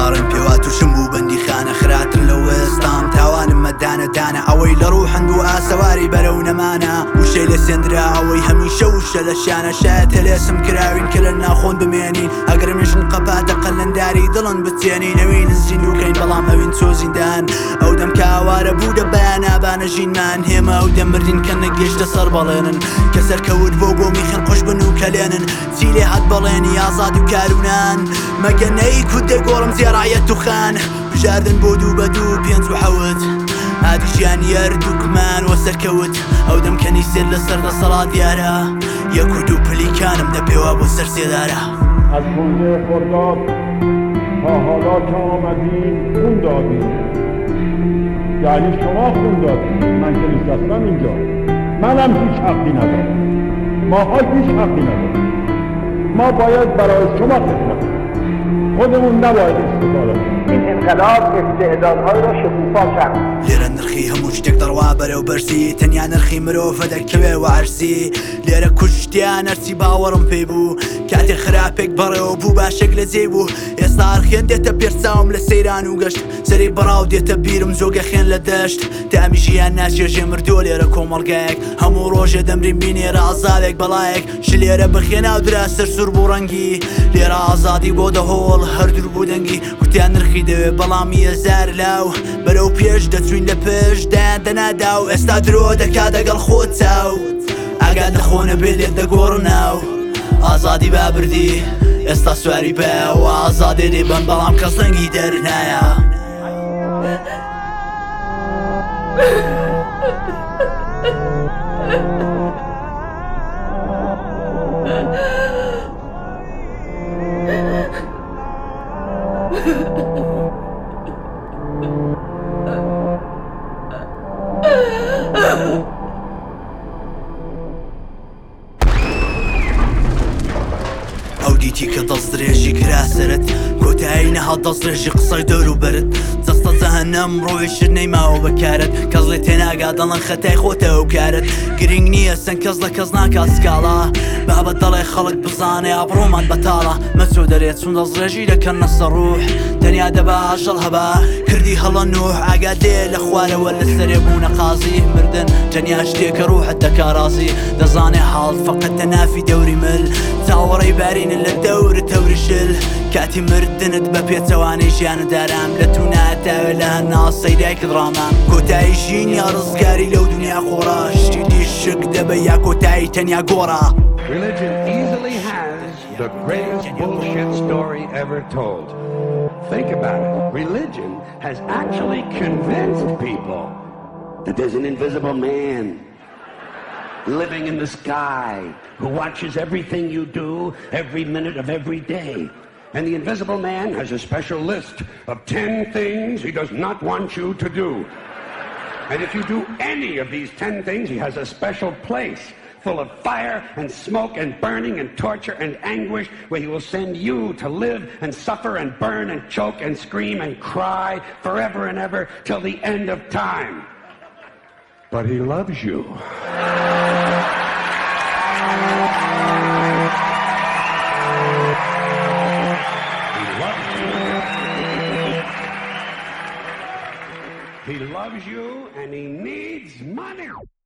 باڕم پێوا تووشم بوو بەندی خانە خراتر لە وێستام تاوانم مەدانە دانە ئەوەی لە ڕوو هەندوو ئاسەواری بەرەو نەمانە وشەی لە سێندرا ئەوەی هەمیشە وشە لە شانە شایەت هەلێسم کراوین کە لە ناخۆن بمێنین ئەگەرمێژن قەپاتە قەلەنداری دڵن بچێنی نەوین زین وکەین بەڵام ئەوین چۆزیندان ئەو دەم کاوارە بوو دە بەیانابانە ژینمان هێمە ئەو دەمردین کە نەگەشتە سەر بەڵێنن کە سەرکەوت بۆ گۆمی خێن خۆش بن و کەلێنن چی لێ هەت بەڵێنی ئازاد و کارونان مەگە نەیکوت دەگۆڕم زێڕایەت و خان بژاردن بۆ دوو بە دوو پێنج و حەوت هادیژیان یاردووکمان وە سەرکەوت ئەو دەم کەنی سێر لە سەر دەسەڵات دیارە یەک و دوو پلیکانم دەپێوە بۆ سەر سێدارە از خونده خرداد تا حالا که آمدین خون دادین یعنی شما خون دادین من که نشستم اینجا منم هیچ حقی ندارم ماها هیچ حقی ندارم ما باید برای شما خدمت خودمون نباید استفاده کنیم این انقلاب استعدادهای را شکوفا کرد لێرە نرخی هەموو شتێک دەڕوا بەرەو بەرزی تەنیا نرخی مرۆڤە دەکەوێ وارسی لێرە کوشتیان هەرچی باوەڕم پێی بوو کاتێ خراپێک بەڕێوە بوو باشێک لە جێ بوو ئێستا هەرخێن دێتە پێرچاوم لە سەیران و گەشت سەری بەڕاو دێتە بیرم زۆگە خێن لە دەشت تامی ژیان ناچێژێ مردووە لێرە کۆمەڵگایەک هەموو ڕۆژێ دەمرین بینێرە ئازادێک بەڵایەک ش لێرە بەخێناو درا سەر سوور بوو ڕەنگی لێرە ئازادی بۆ دەهۆڵ هەردوو بوو دەنگی وتیان نرخی دەوێ بەڵامی هەزار لاو بەرەو پێش دەچوین لە پێش دایان دەنادا و ئێستا درۆ دەکا دەگەڵ خۆت چاو ئاگات لە خۆنە بێ لێت دەگۆڕناو ئازادی بابردی ئێستا سواری بە و ئازادێ دێبن بەڵام کەس ڕەنگی دەرنایە ئەو دیتی کە دەست درێژی کرا سەرت کۆتایی نەهات دەست درێژی قسەی دەور و بەرت دەستە جەهەنەم ڕۆی شر نەیماوە بەکارت کەس لێ تێناگا دەڵێن خەتای خۆتە ئەو کارت گرنگ نییە سەن کەس لە کەس ناکات سکاڵا بابەت دەڵێ خەڵک بزانێ ئابڕۆمان بەتاڵە مەچۆ دەرێت چون دەست درێژی دەکەنە سەر ڕوح تەنیا دەبا ئاژەڵ هەبا کردی هەڵە نوح ئاگا دێ لە خوارەوە لە سەرێ بوونە قازی مردن جەنیا شتێکە ڕوحت دەکا ڕازی دەزانێ حاڵ فەقەتە نافی دەوری مل چاوەڕێی بارینن لە دەورە تەوری شل کاتی مردنت بە پێچەوانەی ژیانە دارام لە تو ناتاوێ لە هەناسەی دایکت ڕامام کۆتایی ژین یا ڕزگاری لەو دنیا خۆڕا شتی شک دەبە یا کۆتایی تەنیا گۆڕا Religion easily has the greatest bullshit story ever told. Think about it. Religion has actually convinced people that there's an invisible man living in the sky who watches everything you do every minute of every day. And the invisible man has a special list of 10 things he does not want you to do. And if you do any of these 10 things, he has a special place full of fire and smoke and burning and torture and anguish where he will send you to live and suffer and burn and choke and scream and cry forever and ever till the end of time. But he loves you. He loves you and he needs money.